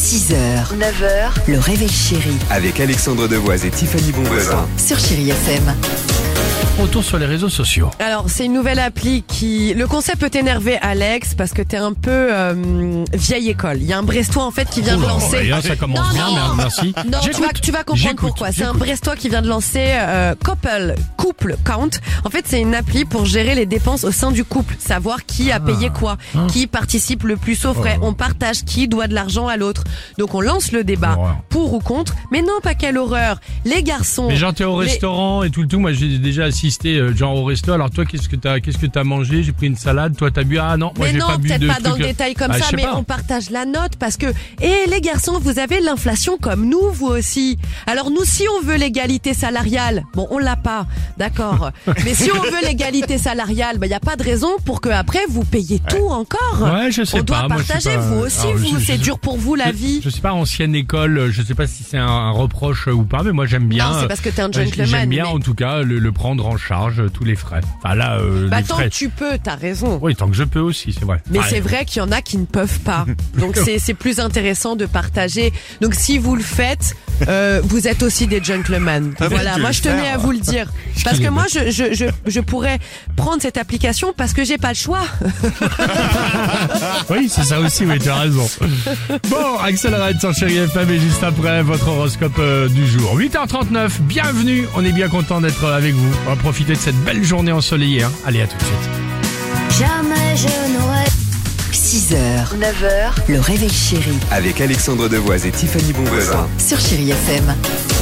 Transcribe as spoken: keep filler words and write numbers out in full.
six heures, neuf heures, le réveil chéri Avec Alexandre Devoise et Tiffany Bonvoisin. sur Chéri F M. Retour sur les réseaux sociaux. Alors, c'est une nouvelle appli qui... Le concept peut t'énerver, Alex, parce que t'es un peu euh, vieille école. Il y a un Brestois, en fait, qui vient de Oula, lancer... ouais, ça commence Non, bien, non. merci. Non, tu vas, tu vas comprendre j'écoute, pourquoi. C'est un j'écoute. Brestois qui vient de lancer euh, Couple, Couple Count. En fait, c'est une appli pour gérer les dépenses au sein du couple. Savoir qui a payé quoi, Ah. qui participe le plus aux frais. Oh. On partage qui doit de l'argent à l'autre. Donc, on lance le débat, Horreur. pour ou contre. Mais non, pas quelle horreur. Les garçons... Mais genre t'es au les- restaurant et tout le tout. Moi j'ai déjà assisté euh, genre au resto. Alors toi qu'est-ce que t'as qu'est-ce que t'as mangé? J'ai pris une salade. Toi t'as bu? Ah non, moi Mais j'ai non, pas bu peut-être de pas dans trucs, le euh, détail comme bah, je ça, sais mais pas. on partage la note parce que, et les garçons, vous avez l'inflation comme nous, vous aussi. Alors nous, si on veut l'égalité salariale, bon, on l'a pas, d'accord. Mais si on veut l'égalité salariale, bah y a pas de raison pour que après vous payiez tout encore. Ouais, je sais on doit pas, moi, je sais partager, pas. vous aussi, Alors, vous, je- c'est je- dur pour vous la Je- vie. Je sais pas, ancienne école, je sais pas si c'est un, un reproche euh, ou pas, mais moi j'aime bien. Non, c'est parce que t'es un euh, gentleman, J'aime bien mais- en tout cas le, le prendre en charge euh, tous les frais. Enfin là, euh, Bah les tant frais. que tu peux, t'as raison. Oui, tant que je peux aussi, c'est vrai. Mais Ouais. c'est vrai qu'il y en a qui ne peuvent pas. Donc c'est c'est plus intéressant de partager. Donc si vous le faites, euh, vous êtes aussi des gentlemen. Ah oui, Voilà, tu moi veux je tenais faire. à vous le dire. Parce que moi je, je, je, je pourrais prendre cette application parce que j'ai pas le choix. Oui, c'est ça aussi, oui, tu as raison. Bon, Axel Red sur Chéri F M et juste après, votre horoscope euh, du jour. huit heures trente-neuf, bienvenue, on est bien content d'être avec vous. On va profiter de cette belle journée ensoleillée. Hein. Allez, à tout de suite. Jamais je n'aurais six heures, neuf heures, le réveil chéri Avec Alexandre Devoise et Tiffany Bonvoisin. sur Chéri F M.